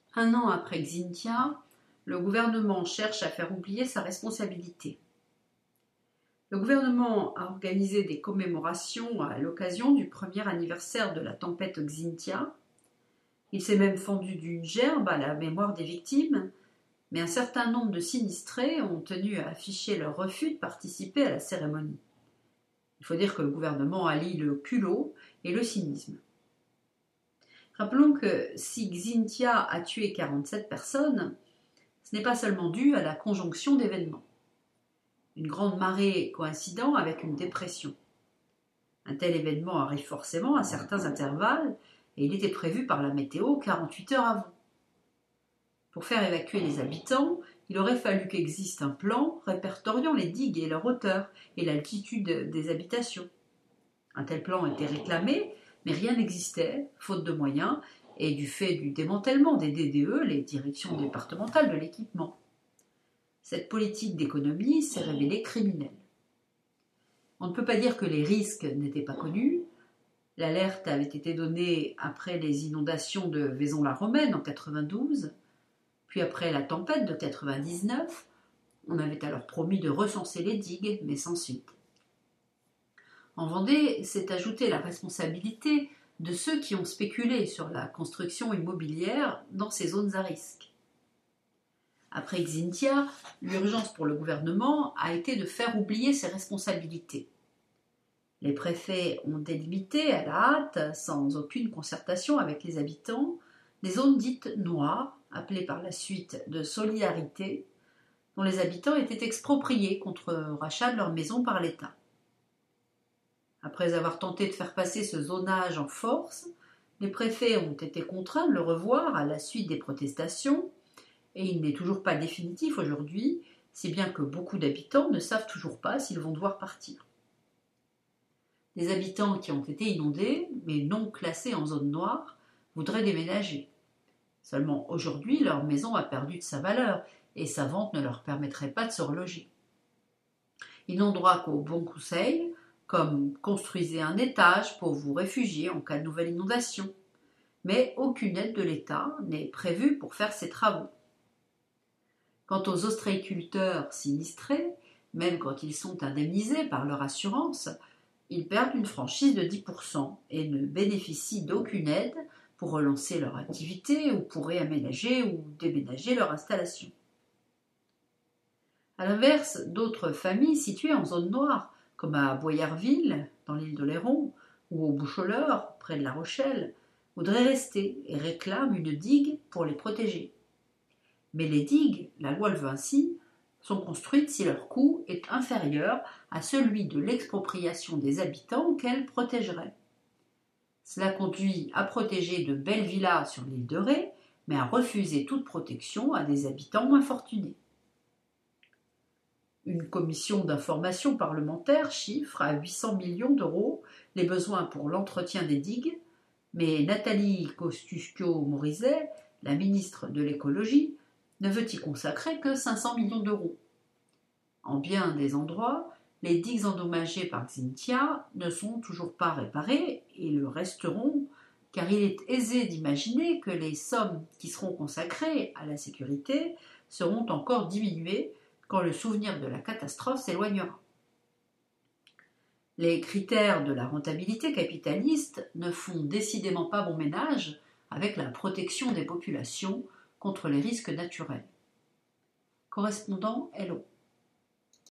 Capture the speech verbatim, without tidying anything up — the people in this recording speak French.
Un an après Xynthia, le gouvernement cherche à faire oublier sa responsabilité. Le gouvernement a organisé des commémorations à l'occasion du premier anniversaire de la tempête Xynthia. Il s'est même fendu d'une gerbe à la mémoire des victimes, mais un certain nombre de sinistrés ont tenu à afficher leur refus de participer à la cérémonie. Il faut dire que le gouvernement allie le culot et le cynisme. Rappelons que si Xynthia a tué quarante-sept personnes, ce n'est pas seulement dû à la conjonction d'événements. Une grande marée coïncidant avec une dépression. Un tel événement arrive forcément à certains intervalles et il était prévu par la météo quarante-huit heures avant. Pour faire évacuer les habitants, il aurait fallu qu'existe un plan répertoriant les digues et leur hauteur et l'altitude des habitations. Un tel plan était réclamé, mais rien n'existait, faute de moyens, et du fait du démantèlement des D D E, les directions départementales de l'équipement. Cette politique d'économie s'est révélée criminelle. On ne peut pas dire que les risques n'étaient pas connus. L'alerte avait été donnée après les inondations de Vaison-la-Romaine en quatre-vingt-douze, puis après la tempête de quatre-vingt-dix-neuf. On avait alors promis de recenser les digues, mais sans suite. En Vendée, s'est ajoutée la responsabilité de ceux qui ont spéculé sur la construction immobilière dans ces zones à risque. Après Xynthia, l'urgence pour le gouvernement a été de faire oublier ses responsabilités. Les préfets ont délimité à la hâte, sans aucune concertation avec les habitants, des zones dites noires, appelées par la suite de solidarité, dont les habitants étaient expropriés contre rachat de leur maison par l'État. Après avoir tenté de faire passer ce zonage en force, les préfets ont été contraints de le revoir à la suite des protestations, et il n'est toujours pas définitif aujourd'hui, si bien que beaucoup d'habitants ne savent toujours pas s'ils vont devoir partir. Les habitants qui ont été inondés, mais non classés en zone noire, voudraient déménager. Seulement aujourd'hui, leur maison a perdu de sa valeur, et sa vente ne leur permettrait pas de se reloger. Ils n'ont droit qu'aux bons conseils, comme construisez un étage pour vous réfugier en cas de nouvelle inondation. Mais aucune aide de l'État n'est prévue pour faire ces travaux. Quant aux ostréiculteurs sinistrés, même quand ils sont indemnisés par leur assurance, ils perdent une franchise de dix pour cent et ne bénéficient d'aucune aide pour relancer leur activité ou pour réaménager ou déménager leur installation. A l'inverse, d'autres familles situées en zone noire, comme à Boyarville, dans l'île de Léron, ou au Boucholeur, près de La Rochelle, voudraient rester et réclament une digue pour les protéger. Mais les digues, la loi le veut ainsi, sont construites si leur coût est inférieur à celui de l'expropriation des habitants qu'elles protégeraient. Cela conduit à protéger de belles villas sur l'île de Ré, mais à refuser toute protection à des habitants moins fortunés. Une commission d'information parlementaire chiffre à huit cents millions d'euros les besoins pour l'entretien des digues, mais Nathalie Kosciusko-Morizet, la ministre de l'écologie, ne veut y consacrer que cinq cents millions d'euros. En bien des endroits, les digues endommagées par Xynthia ne sont toujours pas réparées et le resteront, car il est aisé d'imaginer que les sommes qui seront consacrées à la sécurité seront encore diminuées quand le souvenir de la catastrophe s'éloignera. Les critères de la rentabilité capitaliste ne font décidément pas bon ménage avec la protection des populations contre les risques naturels. Correspondant Hello.